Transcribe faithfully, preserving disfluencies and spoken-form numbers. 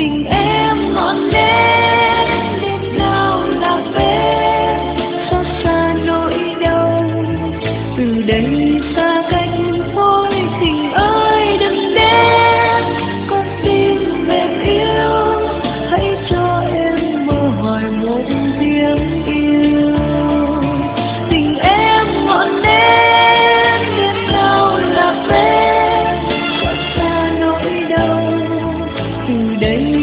tình em ngọn nến đêm nào là bên xót xa nỗi đau. Từ đây xa cách thôi tình ơi đừng đến, con tim mềm yếu hãy cho em mơ hoài một tiếng yêu. Tình em ngọn nến đêm nào là bên xót xa nỗi đau. Từ đây